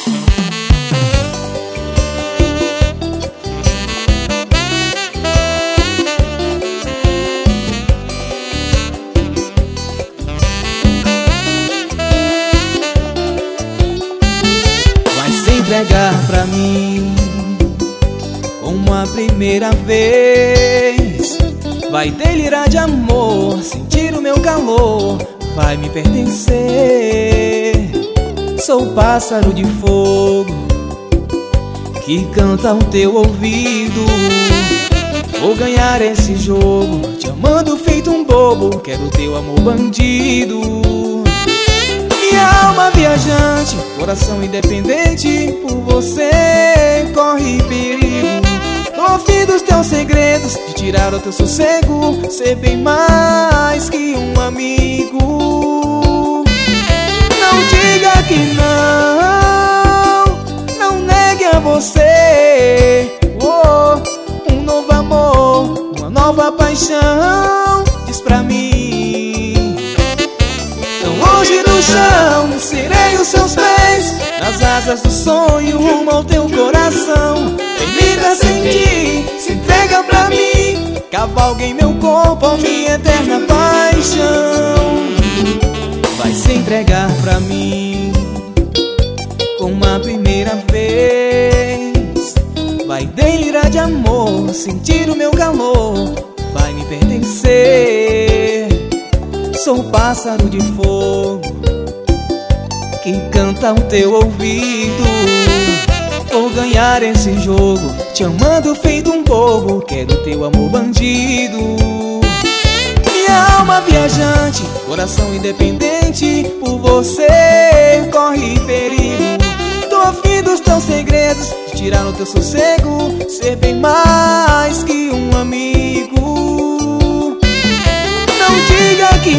Entregar pra mim como a primeira vez. Vai delirar de amor, sentir o meu calor, vai me pertencer. Sou pássaro de fogo que canta ao teu ouvido. Vou ganhar esse jogo, te amando feito um bobo, quero teu amor bandido. Minha alma viajante, coração independente, por você corre perigo. Tô afim dos teus segredos, de tirar o teu sossego, ser bem mais que um amigo. Não diga que não negue a você. Oh, um novo amor, uma nova paixão, diz pra mim. Longe do chão, serei os seus pés, nas asas do sonho, rumo ao teu coração. Permita sentir, se entrega pra mim, cavalga em meu corpo a minha eterna paixão. Vai se entregar pra mim como a primeira vez. Vai delirar de amor, sentir o meu calor, vai me pertencer. Sou pássaro de fogo que canta ao teu ouvido. Vou ganhar esse jogo, te amando feito um bobo, quero teu amor bandido. Minha alma viajante, coração independente, por você corre perigo. Tô afim dos teus segredos, de tirar o teu sossego, ser bem mais que um amigo. Não diga que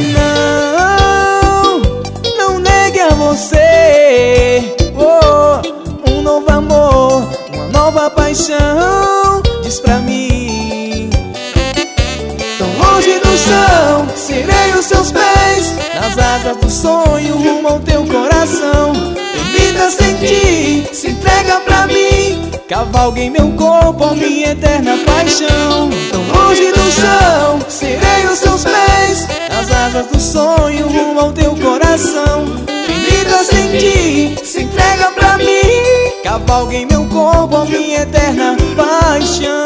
não negue a você. Oh, um novo amor, uma nova paixão, diz pra mim. Tão longe do chão, serei os seus pés, nas asas do sonho, rumo ao teu coração. Permita sentir, se entrega pra mim, cavalga em meu corpo a minha eterna paixão. Tão longe do chão, serei os seus pés, nas asas do sonho, rumo ao teu coração. Permita sentir, se entrega pra mim, cavalga em meu corpo a minha eterna paixão.